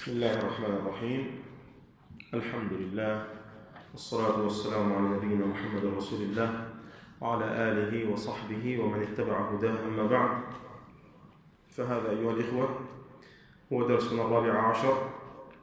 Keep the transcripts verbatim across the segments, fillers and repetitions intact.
بسم الله الرحمن الرحيم. الحمد لله والصلاة والسلام على نبينا محمد رسول الله وعلى آله وصحبه ومن اتبع هداه. أما بعد، فهذا أيها الإخوة هو درسنا الرابع عشر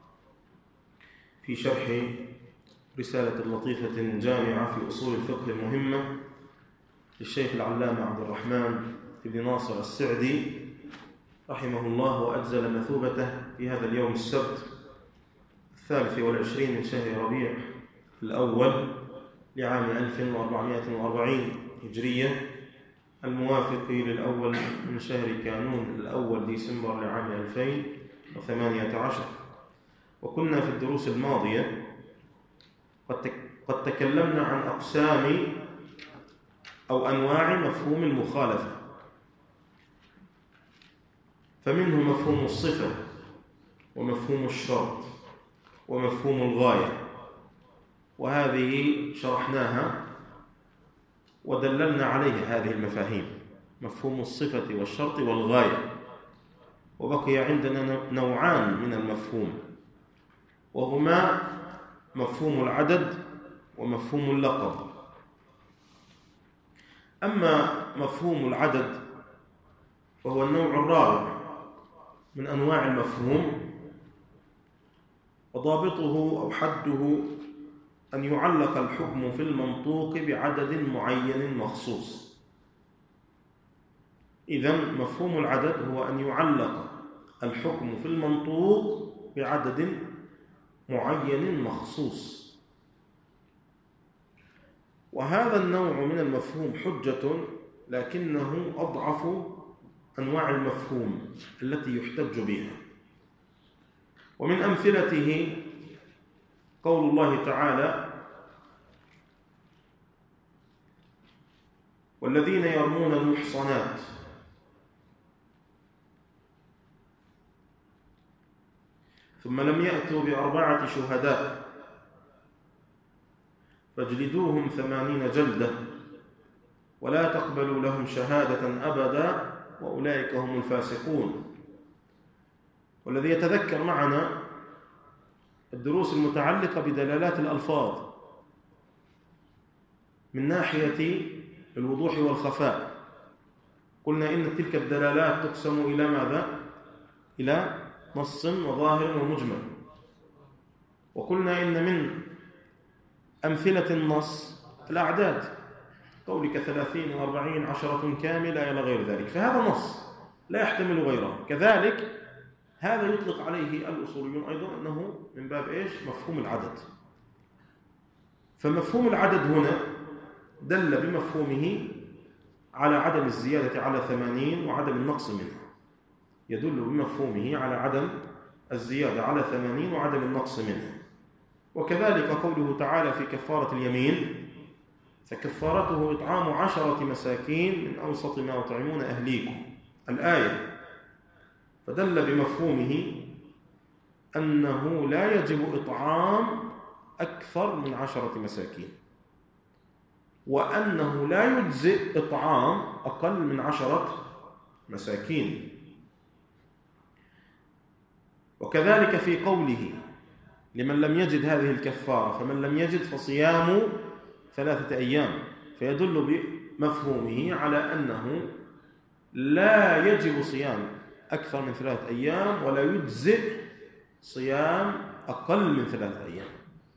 في شرح رسالة لطيفة جامعة في أصول الفقه المهمة للشيخ العلامة عبد الرحمن بن ناصر السعدي رحمه الله وأجزل مثوبته في هذا اليوم السبت الثالث والعشرين من شهر ربيع الأول لعام ألف وأربعمائة وأربعين هجرية، الموافق للأول من شهر كانون الأول ديسمبر لعام ألفين وثمانية عشر. وكنا في الدروس الماضية قد تكلمنا عن أقسام أو أنواع مفهوم المخالفة، فمنه مفهوم الصفة ومفهوم الشرط ومفهوم الغاية، وهذه شرحناها ودللنا عليها هذه المفاهيم، مفهوم الصفة والشرط والغاية. وبقي عندنا نوعان من المفهوم، وهما مفهوم العدد ومفهوم اللقب. أما مفهوم العدد فهو النوع الرابع من أنواع المفهوم، وضابطه أو حده أن يعلق الحكم في المنطوق بعدد معين مخصوص. إذن مفهوم العدد هو أن يعلق الحكم في المنطوق بعدد معين مخصوص، وهذا النوع من المفهوم حجة، لكنه أضعف أنواع المفهوم التي يحتج بها. ومن أمثلته قول الله تعالى: والذين يرمون المحصنات ثم لم يأتوا بأربعة شهداء فاجلدوهم ثمانين جلدة ولا تقبلوا لهم شهادة أبدا وأولئك هم الفاسقون. والذي يتذكر معنا الدروس المتعلقة بدلالات الألفاظ من ناحية الوضوح والخفاء، قلنا إن تلك الدلالات تقسم إلى ماذا؟ إلى نص وظاهر ومجمل. وقلنا إن من أمثلة النص الأعداد، قولك ثلاثين وأربعين عشرة كاملة إلى غير ذلك، فهذا نص لا يحتمل غيره. كذلك هذا يطلق عليه الأصوليون أيضا أنه من باب إيش؟ مفهوم العدد. فمفهوم العدد هنا دل بمفهومه على عدم الزيادة على ثمانين وعدم النقص منها، يدل بمفهومه على عدم الزيادة على ثمانين وعدم النقص منها. وكذلك قوله تعالى في كفارة اليمين: فكفارته إطعام عشرة مساكين من أوسط ما يطعمون أهليكم، الآية، فدل بمفهومه أنه لا يجب إطعام أكثر من عشرة مساكين، وأنه لا يجزئ إطعام أقل من عشرة مساكين. وكذلك في قوله: لمن لم يجد هذه الكفارة فمن لم يجد فصيام ثلاثة أيام، فيدل بمفهومه على أنه لا يجب صيام أكثر من ثلاثة أيام ولا يجزئ صيام أقل من ثلاثة أيام.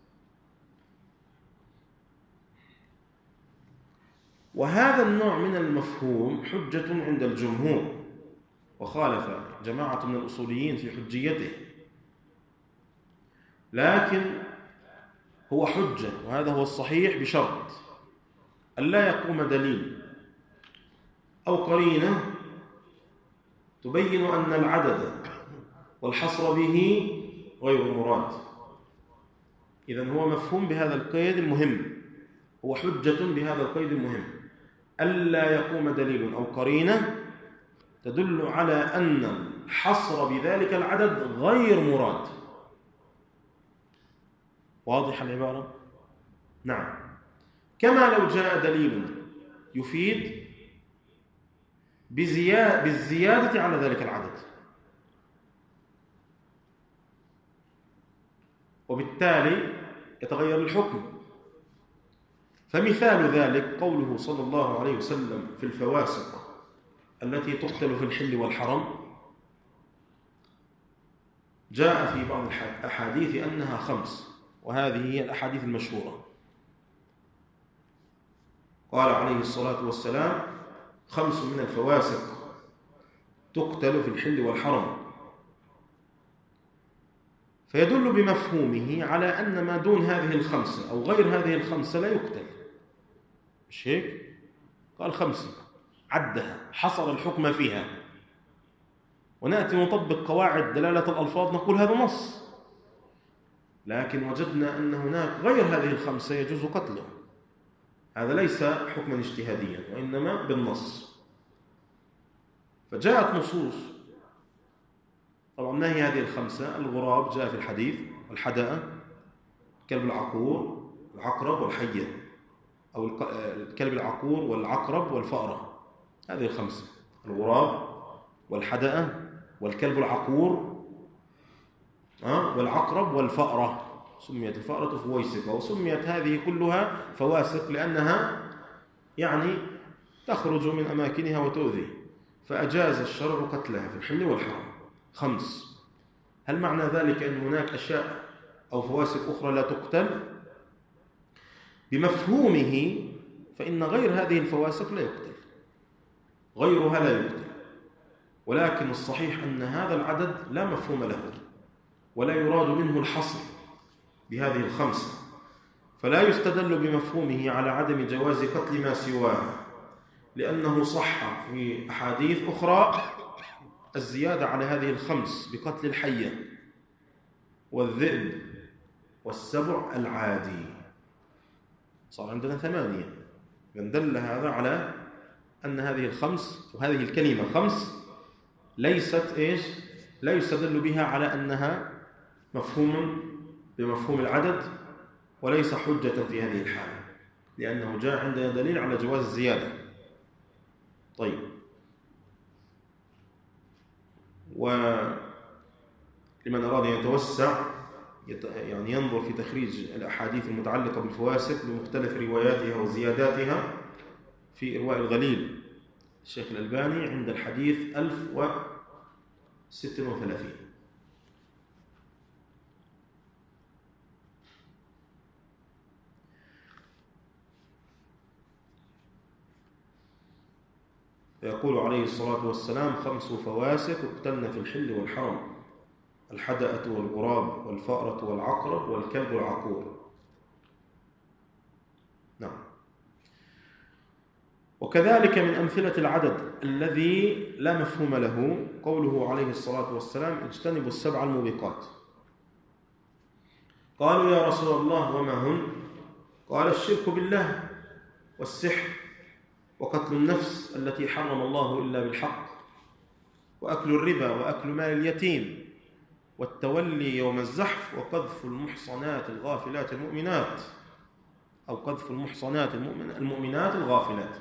وهذا النوع من المفهوم حجة عند الجمهور، وخالف جماعة من الأصوليين في حجيته، لكن هو حجة، وهذا هو الصحيح، بشرط أن لا يقوم دليل أو قرينة تبين أن العدد والحصر به غير مراد. إذن هو مفهوم بهذا القيد المهم، هو حجة بهذا القيد المهم، ألا يقوم دليل أو قرينة تدل على أن الحصر بذلك العدد غير مراد. واضح العبارة؟ نعم. كما لو جاء دليل يفيد بالزيادة على ذلك العدد، وبالتالي يتغير الحكم. فمثال ذلك قوله صلى الله عليه وسلم في الفواسق التي تقتل في الحل والحرم، جاء في بعض الأحاديث أنها خمس، وهذه هي الأحاديث المشهورة. قال عليه الصلاة والسلام: خمس من الفواسق تقتل في الحل والحرم، فيدل بمفهومه على أن ما دون هذه الخمسة أو غير هذه الخمسة لا يقتل، مش هيك؟ قال خمسة، عدها، حصر الحكم فيها. ونأتي نطبق قواعد دلالة الألفاظ نقول هذا نص، لكن وجدنا أن هناك غير هذه الخمسة يجوز قتله. هذا ليس حكما اجتهاديا وإنما بالنص. فجاءت نصوص. طبعا ما هي هذه الخمسة؟ الغراب جاء في الحديث، والحدأة، الكلب العقور، العقرب والحية، أو الكلب العقور والعقرب والفأرة. هذه الخمسة: الغراب والحدأة والكلب العقور والعقرب والفأرة. سميت الفأرة فويسقة، وسميت هذه كلها فواسق لأنها يعني تخرج من أماكنها وتؤذي، فأجاز الشرع قتلها في الحل والحرم. خمس. هل معنى ذلك أن هناك أشياء أو فواسق أخرى لا تقتل؟ بمفهومه فإن غير هذه الفواسق لا يقتل، غيرها لا يقتل، ولكن الصحيح أن هذا العدد لا مفهوم له، ولا يراد منه الحصر بهذه الخمسة، فلا يستدل بمفهومه على عدم جواز قتل ما سواه، لأنه صح في أحاديث أخرى الزيادة على هذه الخمس بقتل الحية والذئب والسبع العادي. صار عندنا ثمانية. دل هذا على أن هذه الخمس وهذه الكلمة خمس ليست إيش؟ لا يستدل بها على أنها مفهوم بمفهوم العدد، وليس حجة في هذه الحالة، لأنه جاء عندنا دليل على جواز الزيادة. طيب، ولمن أراد أن يتوسع يعني ينظر في تخريج الأحاديث المتعلقة بالفواسق بمختلف رواياتها وزياداتها في إرواء الغليل الشيخ الألباني عند الحديث ألف وستة وثلاثين. يقول عليه الصلاة والسلام: خمس فواسق اقتلن في الحل والحرم: الحدأة والغراب والفأرة والعقرب والكلب العقور. نعم. وكذلك من أمثلة العدد الذي لا مفهوم له قوله عليه الصلاة والسلام: اجتنبوا السبع الموبقات. قالوا: يا رسول الله وما هن؟ قال: الشرك بالله، والسحر، وقتل النفس التي حرم الله إلا بالحق، وأكل الربا، وأكل مال اليتيم، والتولي يوم الزحف، وقذف المحصنات الغافلات المؤمنات، أو قذف المحصنات المؤمنات الغافلات.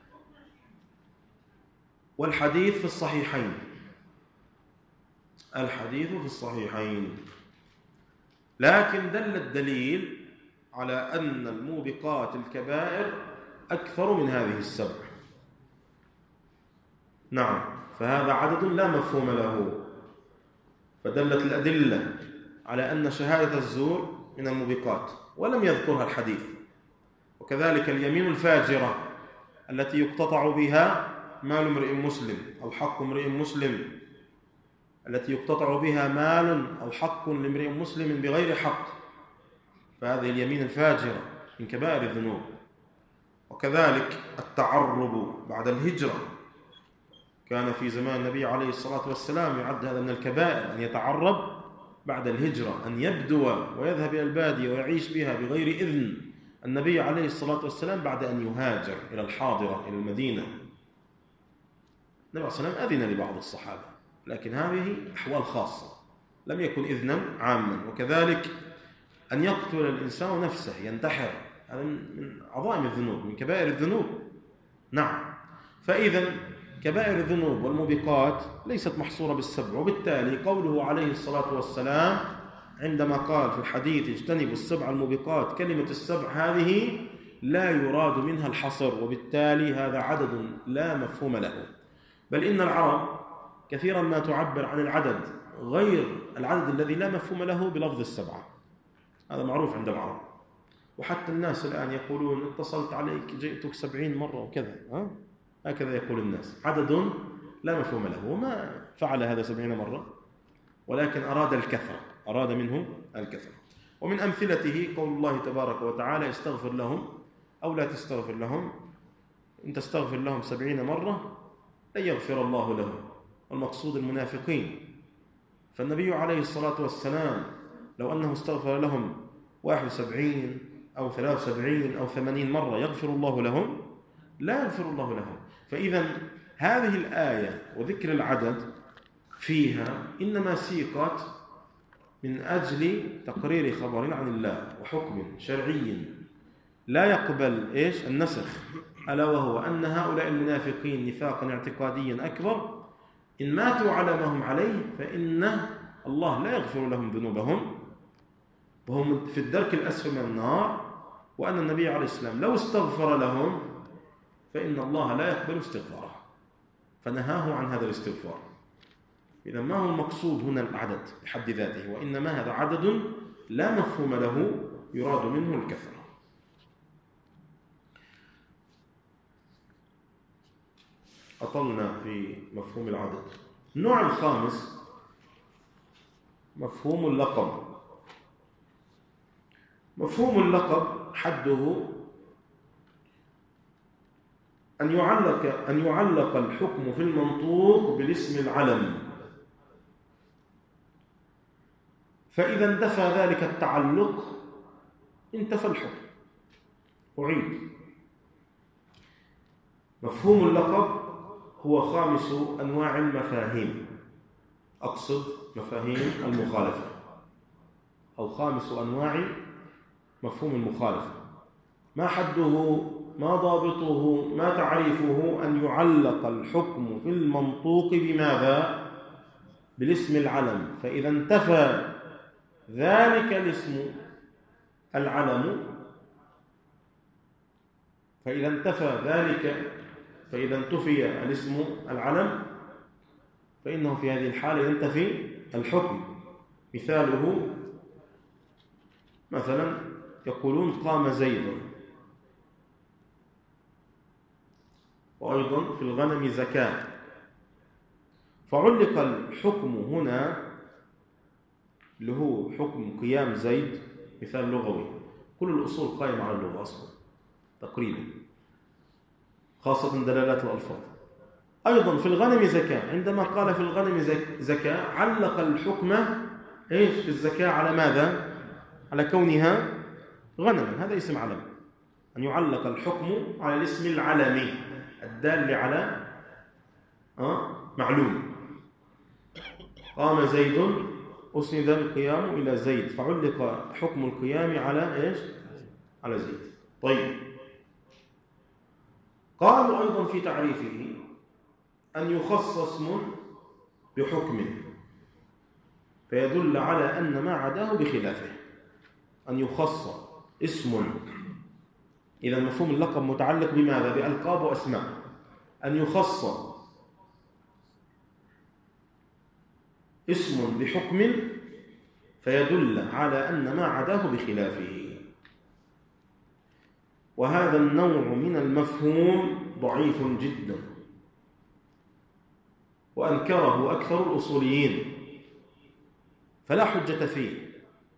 والحديث في الصحيحين. الحديث في الصحيحين. لكن دل الدليل على أن الموبقات الكبائر أكثر من هذه السبع. نعم، فهذا عدد لا مفهوم له، فدلت الأدلة على أن شهادة الزور من الموبقات ولم يذكرها الحديث. وكذلك اليمين الفاجرة التي يقتطع بها مال امرئ مسلم أو حق امرئ مسلم، التي يقتطع بها مال أو حق لامرئ مسلم بغير حق، فهذه اليمين الفاجرة من كبائر الذنوب. وكذلك التعرب بعد الهجرة، كان في زمان النبي عليه الصلاة والسلام يعد هذا من الكبائر، أن يتعرب بعد الهجرة، أن يبدو ويذهب إلى البادية ويعيش بها بغير إذن النبي عليه الصلاة والسلام بعد أن يهاجر إلى الحاضرة إلى المدينة. النبي صلى الله عليه وسلم أذن لبعض الصحابة، لكن هذه أحوال خاصة، لم يكن إذنا عاما. وكذلك أن يقتل الإنسان نفسه، ينتحر، هذا من عظائم الذنوب، من كبائر الذنوب. نعم، فإذا كبائر الذنوب والموبقات ليست محصورة بالسبع، وبالتالي قوله عليه الصلاة والسلام: عندما قال في الحديث اجتنبوا السبع الموبقات، كلمة السبع هذه لا يراد منها الحصر، وبالتالي هذا عدد لا مفهوم له. بل إن العرب كثيرا ما تعبر عن العدد غير العدد الذي لا مفهوم له بلفظ السبعة، هذا معروف عند العرب. وحتى الناس الآن يقولون اتصلت عليك جئتك سبعين مرة وكذا، ها؟ هكذا يقول الناس، عدد لا مفهوم له، وما فعل هذا سبعين مرة، ولكن أراد الكثرة، أراد منه الكثرة. ومن أمثلته قول الله تبارك وتعالى استغفر لهم أو لا تستغفر لهم، إن تستغفر لهم سبعين مرة لن يغفر الله لهم، والمقصود المنافقين. فالنبي عليه الصلاة والسلام لو أنه استغفر لهم واحد وسبعين أو ثلاث وسبعين أو ثمانين مرة يغفر الله لهم؟ لا يغفر الله لهم. فإذا هذه الآية وذكر العدد فيها إنما سيقت من أجل تقرير خبر عن الله وحكم شرعي لا يقبل إيش النسخ، ألا وهو أن هؤلاء المنافقين نفاقا اعتقاديا أكبر إن ماتوا على ما هم عليه فإن الله لا يغفر لهم ذنوبهم وهم في الدرك الأسفل من النار، وأن النبي عليه السلام لو استغفر لهم فإن الله لا يقبل استغفاره، فنهاه عن هذا الاستغفار. إذا ما هو المقصود هنا العدد بحد ذاته، وإنما هذا عدد لا مفهوم له يراد منه الكثرة. أطلنا في مفهوم العدد. النوع الخامس مفهوم اللقب. مفهوم اللقب حده أن يعلق أن يعلق الحكم في المنطوق بالاسم العلم، فإذا انتفى ذلك التعلق انتفى الحكم. أعيد، مفهوم اللقب هو خامس أنواع المفاهيم، أقصد مفاهيم المخالفة، أو خامس أنواع مفهوم المخالفة. ما حده؟ ما ضابطه؟ ما تعريفه؟ أن يعلق الحكم في المنطوق بماذا؟ بالاسم العلم، فإذا انتفى ذلك الاسم العلم فإذا انتفى ذلك فإذا انتفي الاسم العلم فإنه في هذه الحالة ينتفي الحكم. مثاله مثلا يقولون قام زيد، وأيضا في الغنم زكاة، فعلق الحكم هنا اللي هو حكم قيام زيد، مثال لغوي، كل الأصول قائمة على اللغة أصلا تقريبا، خاصة دلالات الألفاظ. أيضا في الغنم زكاة، عندما قال في الغنم زكاة علق الحكم إيش في الزكاة على ماذا؟ على كونها غنما، هذا اسم علم. أن يعلق الحكم على الاسم العلمي الدال على آه معلوم. قام زيد، أسند القيام إلى زيد، فعلق حكم القيام على إيش؟ على زيد. طيب، قالوا أيضا في تعريفه أن يخص اسم بحكم فيدل على أن ما عداه بخلافه. أن يخص اسم، إذا مفهوم اللقب متعلق بماذا؟ بألقاب وأسماء. أن يخص اسم بحكم فيدل على أن ما عداه بخلافه. وهذا النوع من المفهوم ضعيف جدا، وأنكره أكثر الأصوليين، فلا حجة فيه.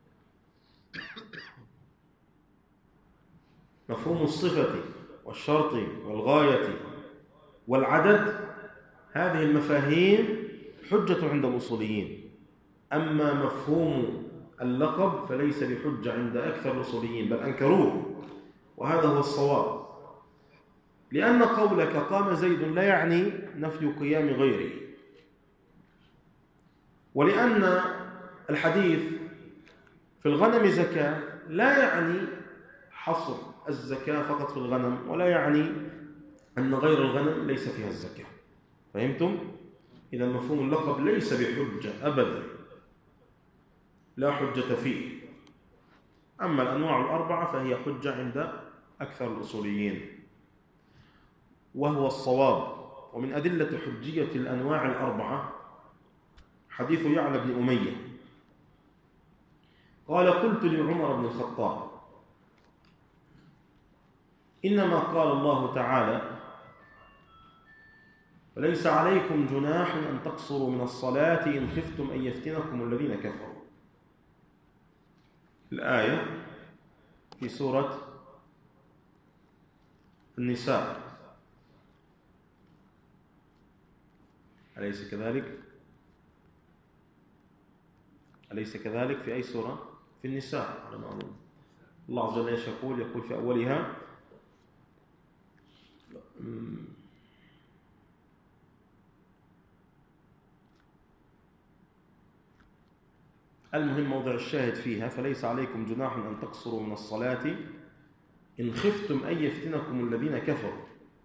مفهوم الصفة والشرط والغاية والعدد، هذه المفاهيم حجة عند الأصوليين، أما مفهوم اللقب فليس بحجة عند أكثر الأصوليين، بل أنكروه، وهذا هو الصواب. لأن قولك قام زيد لا يعني نفي قيام غيره، ولأن الحديث في الغنم زكاة لا يعني حصر الزكاة فقط في الغنم، ولا يعني أن غير الغنم ليس فيها الزكاة. فهمتم؟ إذا مفهوم اللقب ليس بحجة أبدا. لا حجة فيه. أما الأنواع الأربعة فهي حجة عند أكثر الأصوليين، وهو الصواب. ومن أدلة حجية الأنواع الأربعة حديث يعلى بن أمية قال: قلت لعمر بن الخطاب: إنما قال الله تعالى: فليس عليكم جناح أن تقصروا من الصلاة إن خفتم أن يفتنكم الذين كفروا. الآية في سورة النساء، أليس كذلك؟ أليس كذلك؟ في أي سورة؟ في النساء على ما أظن. الله عز وجل يقول يقول في أولها: المهم موضع الشاهد فيها: فليس عليكم جناح أن تقصروا من الصلاة إن خفتم أن يفتنكم الذين كفروا.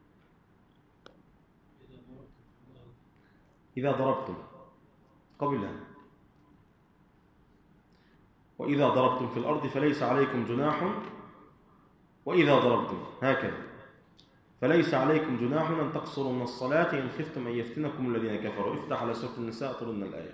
إذا ضربتم قبلها، وإذا ضربتم في الأرض فليس عليكم جناح، وإذا ضربتم هكذا، فليس عليكم جناح أن تقصروا من الصلاة إن خفتم أن يفتنكم الذين كفروا. افتح على سورة النساء طلنا الآية.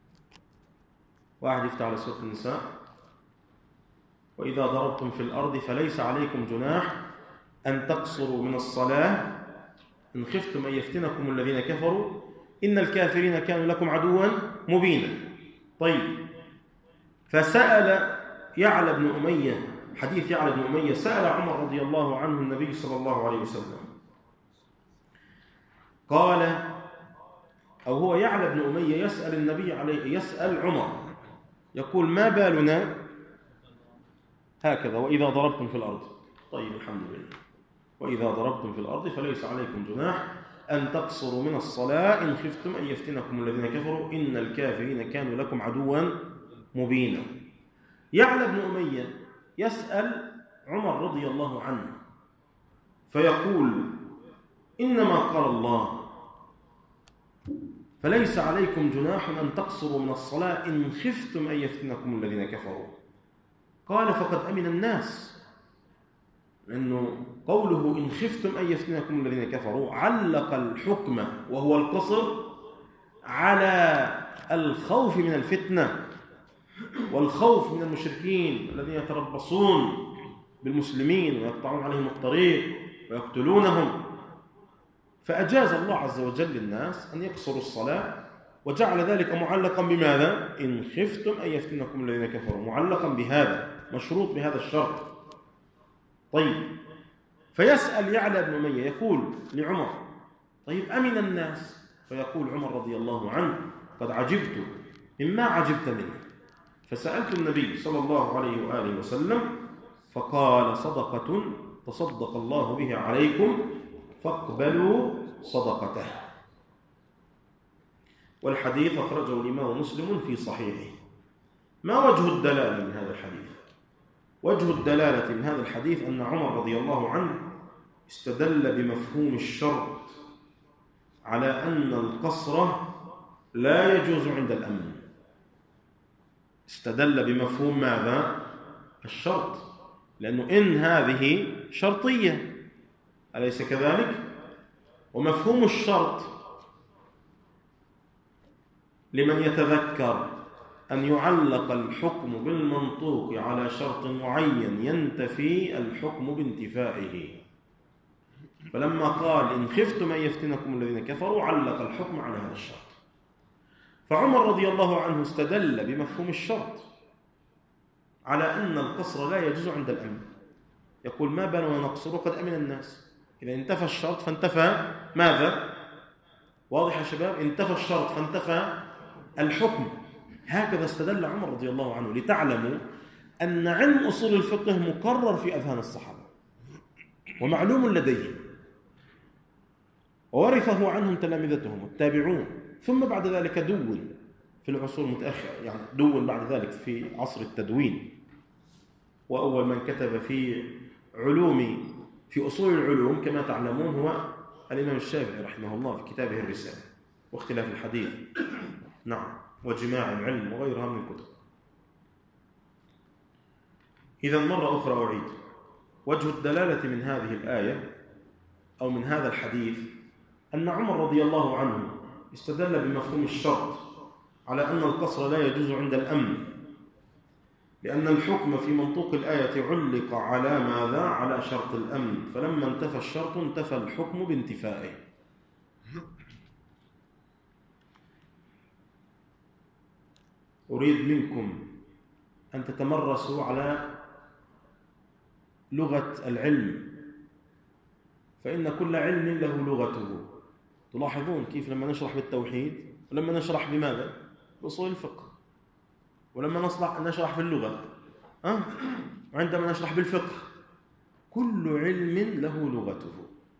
واحد يفتح على سورة النساء: وإذا ضربتم في الأرض فليس عليكم جناح أن تقصروا من الصلاة إن خفتم أن يفتنكم الذين كفروا إن الكافرين كانوا لكم عدوا مبينا. طيب، فسأل يعلى بن أمية، حديث يعلى بن أمية، سأل عمر رضي الله عنه النبي صلى الله عليه وسلم، قال، أو هو يعلى بن أمية يسأل النبي عليه، يسأل عمر، يقول: ما بالنا هكذا وإذا ضربتم في الأرض؟ طيب، الحمد لله. وإذا ضربتم في الأرض فليس عليكم جناح أن تقصروا من الصلاة إن خفتم أن يفتنكم الذين كفروا إن الكافرين كانوا لكم عدوا مبينا. يعلى بن أمية يسأل عمر رضي الله عنه فيقول: إنما قال الله: فليس عليكم جناح أن تقصروا من الصلاة إن خفتم أن يفتنكم الذين كفروا. قال: فقد أمن الناس، لأنه قوله إن خفتم أن يفتنكم الذين كفروا علق الحكم وهو القصر على الخوف من الفتنة والخوف من المشركين الذين يتربصون بالمسلمين ويقطعون عليهم الطريق ويقتلونهم. فأجاز الله عز وجل للناس أن يقصروا الصلاة، وجعل ذلك معلقا بماذا؟ إن خفتم أن يفتنكم الذين كفروا، معلقا بهذا، مشروط بهذا الشرط. طيب، فيسأل يعلى بن أمية يقول لعمر: طيب، أمن الناس؟ فيقول عمر رضي الله عنه: قد عجبت مما عجبت منه، فسألت النبي صلى الله عليه وآله وسلم فقال: صدقة تصدق الله بها عليكم فاقبلوا صدقته. والحديث أخرجه الإمام مسلم في صحيحه. ما وجه الدلالة من هذا الحديث؟ وجه الدلالة من هذا الحديث أن عمر رضي الله عنه استدل بمفهوم الشرط على أن القصر لا يجوز عند الأمن. استدل بمفهوم ماذا؟ الشرط، لأنه إن هذه شرطية، أليس كذلك؟ ومفهوم الشرط لمن يتذكر أن يعلق الحكم بالمنطوق على شرط معين ينتفي الحكم بانتفائه. فلما قال: إن خفتم أن يفتنكم الذين كفروا، علق الحكم على هذا الشرط. فعمر رضي الله عنه استدل بمفهوم الشرط على أن القصر لا يجوز عند الأمن. يقول: ما بالنا نقصر وقد أمن الناس؟ إذا انتفى الشرط فانتفى ماذا؟ واضح يا شباب؟ انتفى الشرط فانتفى الحكم. هكذا استدل عمر رضي الله عنه، لتعلموا أن علم أصول الفقه مقرر في أذهان الصحابة ومعلوم لديهم، وورثه عنهم تلامذتهم التابعون، ثم بعد ذلك دون في العصور المتأخرة، يعني دون بعد ذلك في عصر التدوين. وأول من كتب في علوم في أصول العلوم كما تعلمون هو الإمام الشافعي رحمه الله في كتابه الرسالة واختلاف الحديث، نعم، وجماع العلم وغيرها من الكتب. إذا مرة أخرى أعيد، وجه الدلالة من هذه الآية أو من هذا الحديث أن عمر رضي الله عنه استدل بمفهوم الشرط على أن القصر لا يجوز عند الأمن، لأن الحكم في منطوق الآية علق على ماذا؟ على شرط الأمن، فلما انتفى الشرط انتفى الحكم بانتفائه. أريد منكم أن تتمرسوا على لغة العلم، فإن كل علم له لغته. تلاحظون كيف لما نشرح بالتوحيد ولما نشرح بماذا؟ بأصول الفقه، ولما نصلح نشرح في اللغة، أه؟ وعندما نشرح بالفقه، كل علم له لغته،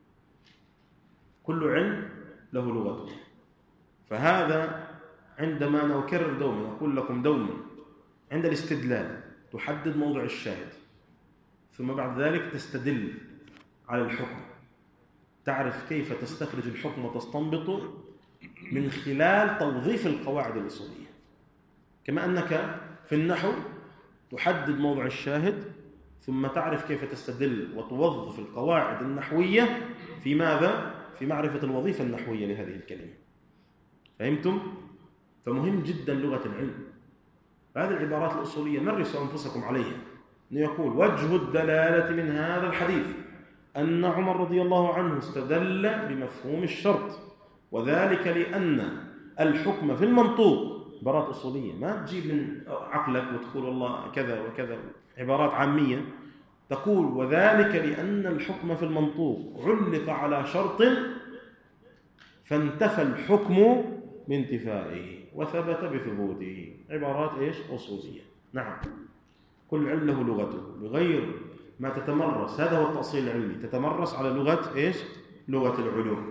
كل علم له لغته. فهذا عندما نكرر دوما، أقول لكم دوما، عند الاستدلال تحدد موضع الشاهد، ثم بعد ذلك تستدل على الحكم، تعرف كيف تستخرج الحكم وتستنبطه من خلال توظيف القواعد الأصولية. كما أنك في النحو تحدد موضع الشاهد ثم تعرف كيف تستدل وتوظف القواعد النحوية في ماذا؟ في معرفة الوظيفة النحوية لهذه الكلمة. فهمتم؟ فمهم جدا لغة العلم. هذه العبارات الأصولية مرسوا أنفسكم عليها، أنه يقول وجه الدلالة من هذا الحديث أن عمر رضي الله عنه استدل بمفهوم الشرط، وذلك لأن الحكم في المنطوق عبارات أصولية، ما تجيب من عقلك وتقول والله كذا وكذا، عبارات عامية. تقول وذلك لأن الحكم في المنطوق علق على شرط فانتفى الحكم بانتفائه وثبت بثبوته. عبارات إيش؟ أصولية. نعم، كل علم له لغته، بغير ما تتمرس، هذا هو التأصيل العلمي، تتمرس على لغة إيش؟ لغة العلوم.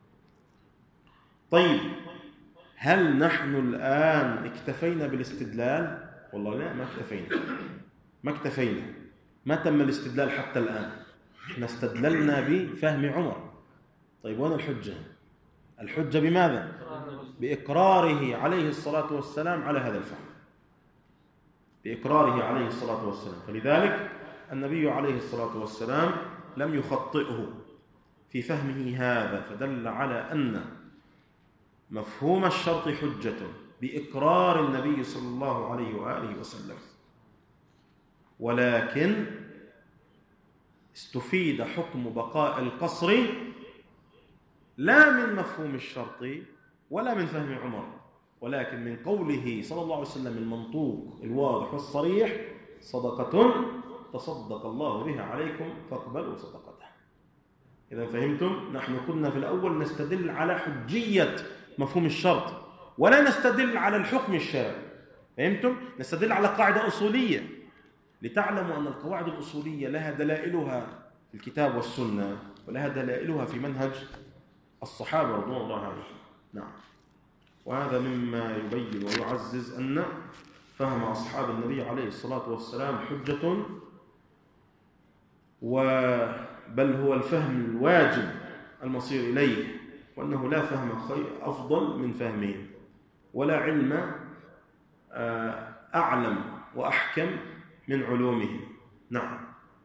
طيب، هل نحن الآن اكتفينا بالاستدلال؟ والله لا، ما اكتفينا، ما اكتفينا، ما تم الاستدلال حتى الآن. احنا استدللنا بفهم عمر. طيب، وين الحجة؟ الحجة بماذا؟ بإقراره عليه الصلاة والسلام على هذا الفهم، بإقراره عليه الصلاة والسلام. فلذلك النبي عليه الصلاة والسلام لم يخطئه في فهمه هذا، فدل على أن مفهوم الشرط حجة بإقرار النبي صلى الله عليه وآله وسلم، ولكن استفيد حكم بقاء القصر لا من مفهوم الشرط ولا من فهم عمر، ولكن من قوله صلى الله عليه وسلم المنطوق الواضح والصريح: صدقة تصدق الله بها عليكم فاقبلوا صدقته. إذا فهمتم؟ نحن كنا في الأول نستدل على حجية مفهوم الشرط ولا نستدل على الحكم الشرعي. فهمتم؟ نستدل على قاعدة أصولية، لتعلموا أن القواعد الأصولية لها دلائلها في الكتاب والسنة، ولها دلائلها في منهج الصحابة رضوان الله عليهم. نعم، وهذا مما يبين ويعزز أن فهم أصحاب النبي عليه الصلاة والسلام حجة، وبل هو الفهم الواجب المصير إليه، وأنه لا فهم خير أفضل من فهمهم، ولا علم أعلم وأحكم من علومهم. نعم.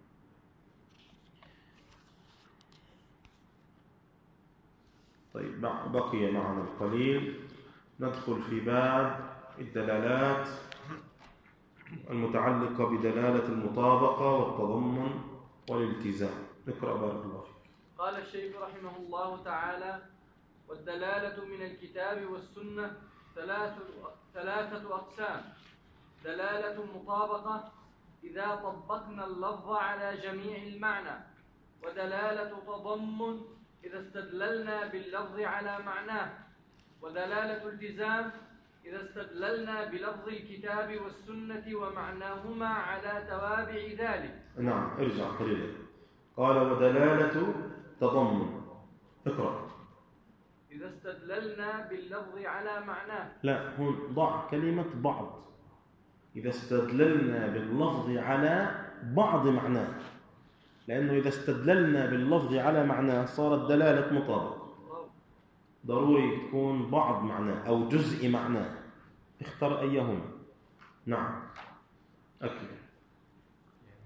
طيب، بقي معنا القليل، ندخل في باب الدلالات المتعلقة بدلالة المطابقة والتضمن والالتزام. اقرأ بارك الله فيك. قال الشيخ رحمه الله تعالى: والدلالة من الكتاب والسنة ثلاثة ثلاثة أقسام: دلالة مطابقة إذا طبقنا اللفظ على جميع المعنى، ودلالة تضمن إذا استدللنا باللفظ على معناه، ودلالة التزام إذا استدللنا بلفظ الكتاب والسنة ومعناهما على توابع ذلك. نعم، ارجع قليلا. قال ودلالة تضمن. اقرأ. إذا استدللنا باللفظ على معناه. لا، هون ضع كلمة بعض. إذا استدللنا باللفظ على بعض معناه، لأنه إذا استدللنا باللفظ على معناه صارت دلالة مطابقة، ضروري تكون بعض معناه أو جزء معناه، اختر أيهما. نعم، أكمل.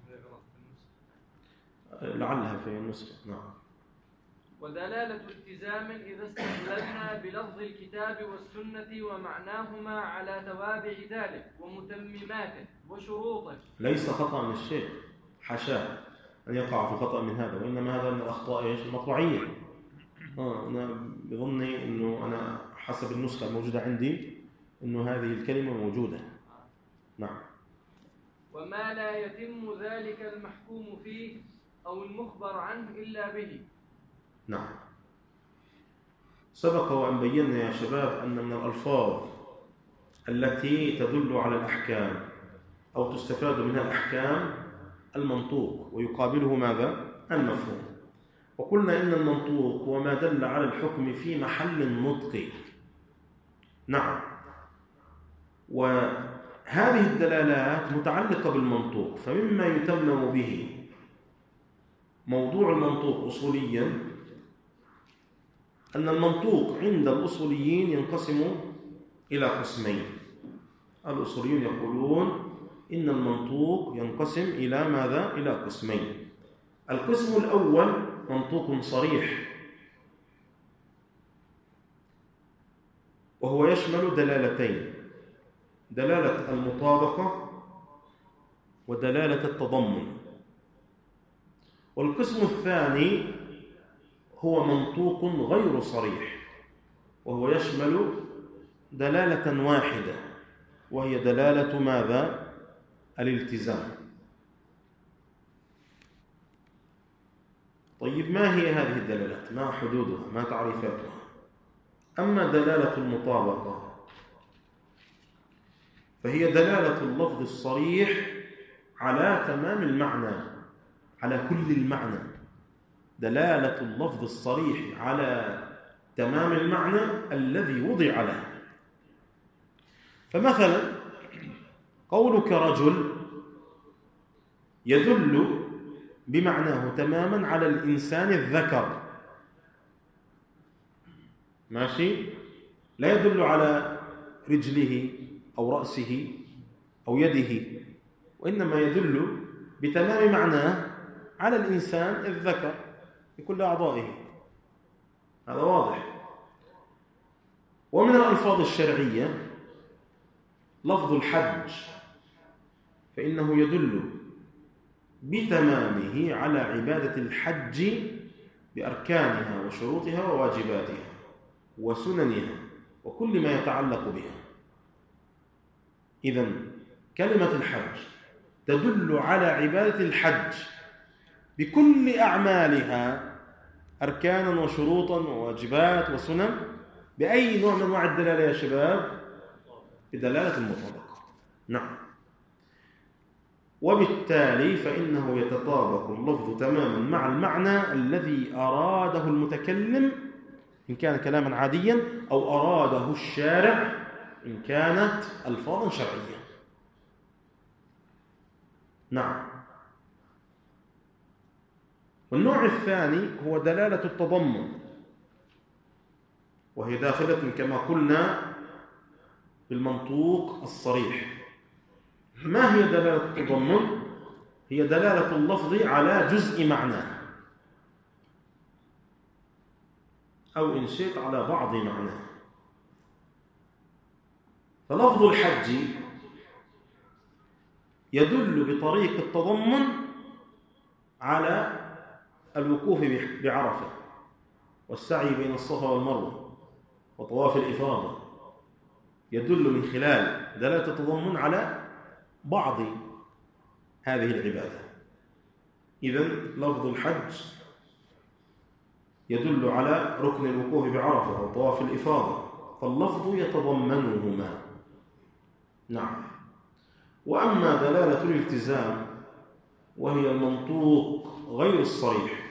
لعلها في النسخة. نعم. ودلالة التزام إذا استدللنا بلفظ الكتاب والسنة ومعناهما على توابع ذلك ومتمماته وشروطه. ليس خطأ من الشيخ، حاشاه أن يقع في خطأ من هذا، وإنما هذا من الأخطاء إيش؟ المطبعية. آه أنا بظني إنه أنا حسب النسخة الموجودة عندي إنه هذه الكلمة موجودة. نعم. وما لا يتم ذلك المحكوم فيه أو المخبر عنه إلا به. نعم. سبق وأن بينا يا شباب أن من الألفاظ التي تدل على الأحكام أو تستفاد منها الأحكام المنطوق، ويقابله ماذا؟ المفهوم. وقلنا إن المنطوق هو ما دل على الحكم في محل النطق. نعم. وهذه الدلالات متعلقة بالمنطوق، فمما يتمم به موضوع المنطوق أصوليا أن المنطوق عند الأصوليين ينقسم إلى قسمين. الأصوليون يقولون إن المنطوق ينقسم إلى ماذا؟ إلى قسمين. القسم الأول منطوق صريح، وهو يشمل دلالتين: دلالة المطابقة ودلالة التضمن. والقسم الثاني هو منطوق غير صريح، وهو يشمل دلالة واحدة، وهي دلالة ماذا؟ الالتزام. طيب، ما هي هذه الدلالات؟ ما حدودها؟ ما تعريفاتها؟ أما دلالة المطابقة فهي دلالة اللفظ الصريح على تمام المعنى، على كل المعنى. دلالة اللفظ الصريح على تمام المعنى الذي وضع له. فمثلا قولك رجل يدل بمعناه تماما على الإنسان الذكر، ماشي؟ لا يدل على رجله أو رأسه أو يده، وإنما يدل بتمام معناه على الإنسان الذكر بكل أعضائه. هذا واضح. ومن الألفاظ الشرعية لفظ الحج، فإنه يدل بتمامه على عبادة الحج بأركانها وشروطها وواجباتها وسننها وكل ما يتعلق بها. إذن كلمة الحج تدل على عبادة الحج بكل أعمالها، أركانا وشروطا وواجبات وسنن، بأي نوع من أنواع الدلالة يا شباب؟ بدلالة المطابقة. نعم. وبالتالي فإنه يتطابق اللفظ تماما مع المعنى الذي أراده المتكلم إن كان كلاما عاديا، أو أراده الشارع إن كانت ألفاظا شرعية. نعم. والنوع الثاني هو دلالة التضمن، وهي داخلة كما قلنا بالمنطوق الصريح. ما هي دلالة التضمن؟ هي دلالة اللفظ على جزء معناه، أو إن شئت على بعض معناه. فلفظ الحج يدل بطريق التضمن على الوقوف بعرفة والسعي بين الصفا والمروة وطواف الإفاضة، يدل من خلال دلالة التضمن على بعض هذه العبادة. إذن لفظ الحج يدل على ركن الوقوف بعرفة وطواف الإفاضة، فاللفظ يتضمنهما. نعم. وأما دلالة الالتزام وهي المنطوق غير الصريح،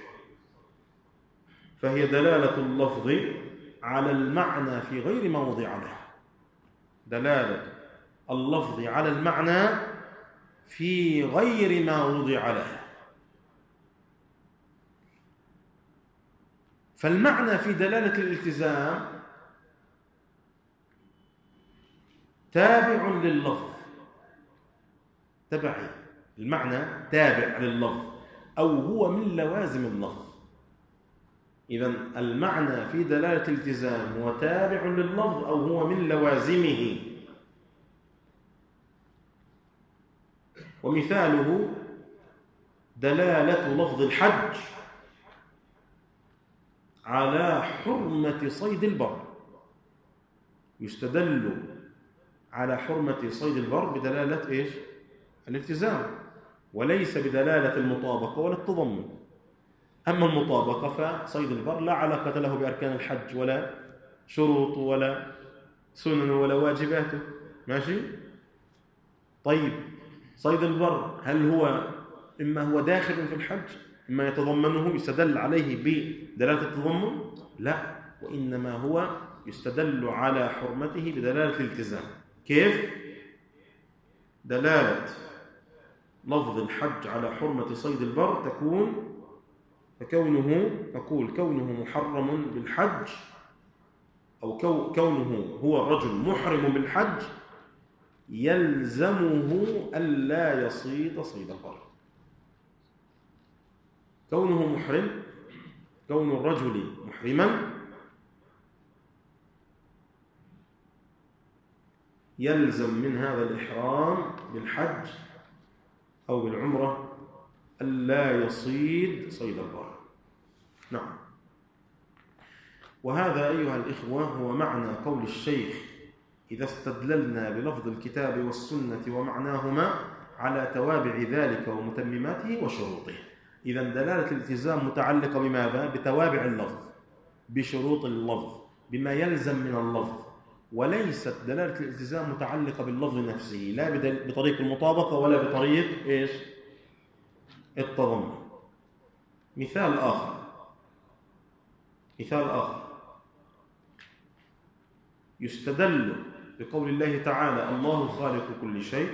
فهي دلالة اللفظ على المعنى في غير ما وضع له. دلالة اللفظ على المعنى في غير ما وضع له. فالمعنى في دلالة الالتزام تابع لللفظ، تبعي، المعنى تابع لللفظ، أو هو من لوازم اللفظ. إذن المعنى في دلالة الالتزام هو تابع لللفظ أو هو من لوازمه. ومثاله دلالة لفظ الحج على حرمة صيد البر. يستدل على حرمة صيد البر بدلالة إيش؟ الالتزام، وليس بدلالة المطابقة ولا التضمن. أما المطابقة فصيد البر لا علاقة له بأركان الحج ولا شروط ولا سنن ولا واجباته. ماشي؟ طيب صيد البر هل هو إما هو داخل في الحج إما يتضمنه يستدل عليه بدلالة التضمن؟ لا، وإنما هو يستدل على حرمته بدلالة الالتزام. كيف؟ دلالة لفظ الحج على حرمة صيد البر تكون فكونه نقول كونه محرم بالحج أو كونه هو الرجل محرم بالحج يلزمه ألا يصيد صيد البر. كونه محرم، كون الرجل محرما يلزم من هذا الإحرام بالحج أو بالعمرة ألا يصيد صيد البر. نعم. وهذا أيها الإخوة هو معنى قول الشيخ: إذا استدللنا بلفظ الكتاب والسنة ومعناهما على توابع ذلك ومتمماته وشروطه. إذن دلالة الالتزام متعلقة بماذا؟ بتوابع اللفظ، بشروط اللفظ، بما يلزم من اللفظ، وليست دلالة الالتزام متعلقة باللفظ نفسه، لا بطريق المطابقة ولا بطريق إيش؟ التضمن. مثال آخر مثال آخر يستدل بقول الله تعالى: الله خالق كل شيء،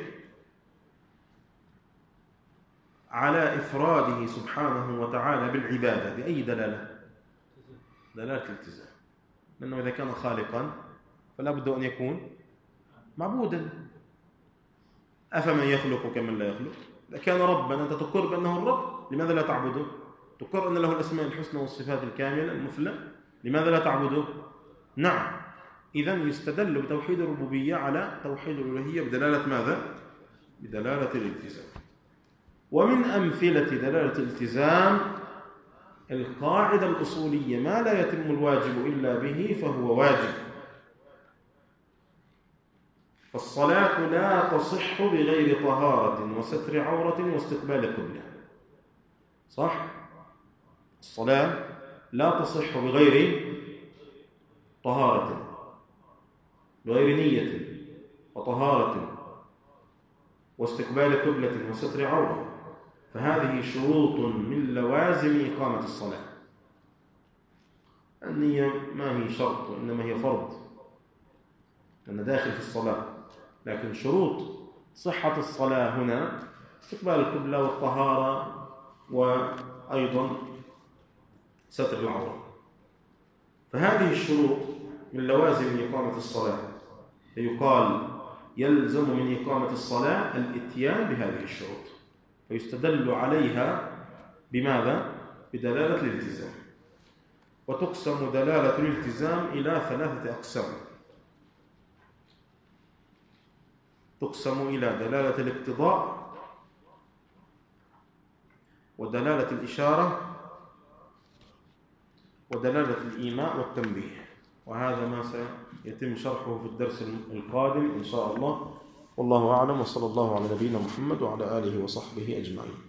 على إفراده سبحانه وتعالى بالعبادة. بأي دلالة؟ دلالة الالتزام، لأنه إذا كان خالقا فلا بد أن يكون معبودا. أفمن يخلق كمن لا يخلق؟ إذا كان ربا أنت تقر بأنه الرب، لماذا لا تعبده؟ تقر أن له الأسماء الحسنى والصفات الكاملة المثلى، لماذا لا تعبده؟ نعم. إذن يستدل بتوحيد الربوبية على توحيد الألوهية بدلالة ماذا؟ بدلالة الالتزام. ومن أمثلة دلالة الالتزام القاعدة الأصولية: ما لا يتم الواجب إلا به فهو واجب. فالصلاة لا تصح بغير طهارة وستر عورة واستقبال قبلة. صح؟ الصلاة لا تصح بغير طهارة، بغير نية وطهارة واستقبال قبلة وستر عورة، فهذه شروط من لوازم إقامة الصلاة. النية ما هي شرط وإنما هي فرض، أنا داخل في الصلاة، لكن شروط صحة الصلاة هنا استقبال القبلة والطهارة وأيضا ستر العورة. فهذه الشروط من لوازم إقامة الصلاة، فيقال يلزم من إقامة الصلاة الإتيان بهذه الشروط، فيستدل عليها بماذا؟ بدلالة الالتزام. وتقسم دلالة الالتزام إلى ثلاثة أقسام. تقسم إلى دلالة الاقتضاء، ودلالة الإشارة، ودلالة الإيماء والتنبيه. وهذا ما سيتم شرحه في الدرس القادم إن شاء الله. والله أعلم، وصلى الله على نبينا محمد وعلى آله وصحبه أجمعين.